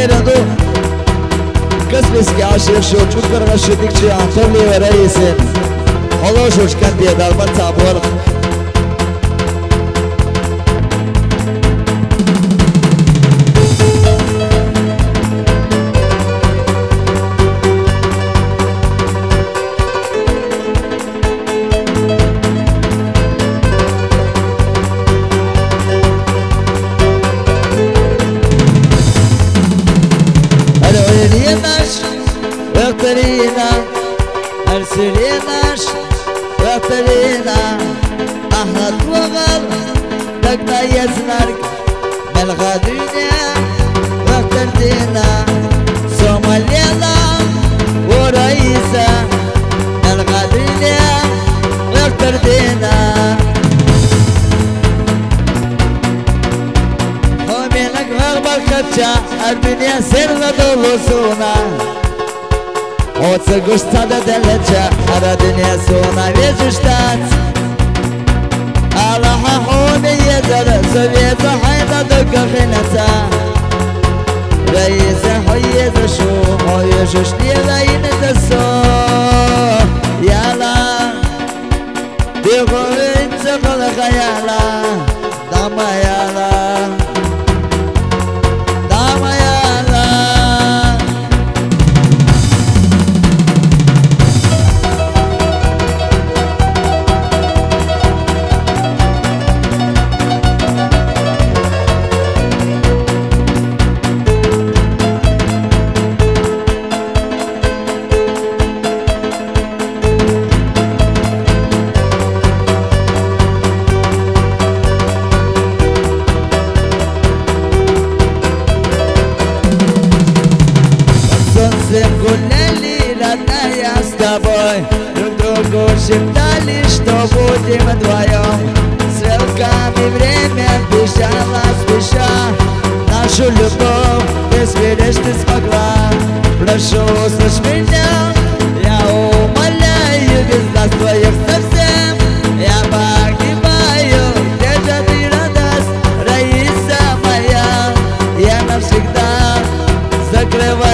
întâi rândul Каспийский аширшу чукарга шутикчи Анатолий Раисе Олошуш кантия дарбар цабор Векторина, Арселинаш, Векторина, Ахат Вагал, Тогда я знарк, Мелгадуня, Векторина, Сомалена, Ураиса, Мелгадуня, Векторина. Хоменак Вагбал Капча, Арбиния Серна Долусуна. Оце гушца да далеча, ара dünya sona vejuştat Allaha hone yedar, Sovyeta hayda dökka khinata Reise hoyeze şu, hoyeşuş niyela yine de so Yala, diğo ince kala khayala Dama yala Гуляли, родная, с тобой Друг другу шептали, что будем вдвоем Стрелками время бежало спеша Нашу любовь безберечь ты смогла Прошу, услышь меня, я умоляю Без нас твоих совсем я погибаю Где же ты, радость, Раиса моя Я навсегда закрываю